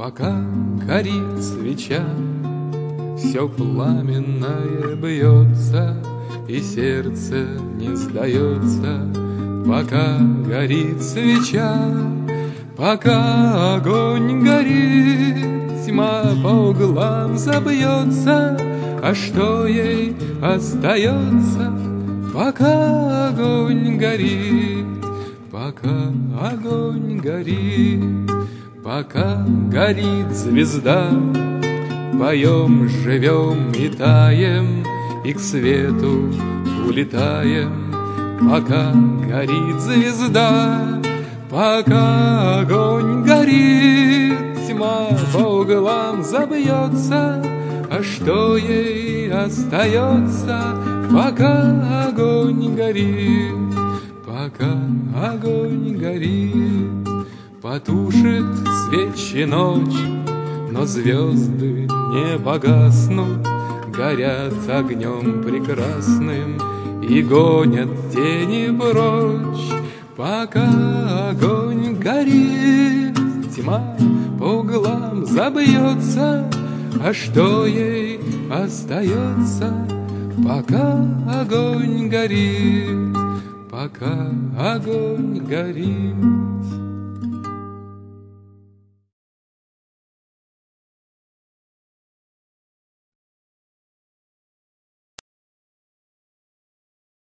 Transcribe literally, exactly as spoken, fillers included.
Пока горит свеча, все пламенное бьется, и сердце не сдается. Пока горит свеча, пока огонь горит, тьма по углам забьется, а что ей остается? Пока огонь горит, пока огонь горит, пока горит звезда, поем, живем и таем, и к свету улетаем. Пока горит звезда, пока огонь горит, тьма по углам забьется, а что ей остается? Пока огонь горит, пока огонь горит. Потушит свечи ночь, но звезды не погаснут, горят огнем прекрасным и гонят тени прочь. Пока огонь горит, тьма по углам забьется, а что ей остается? Пока огонь горит, пока огонь горит.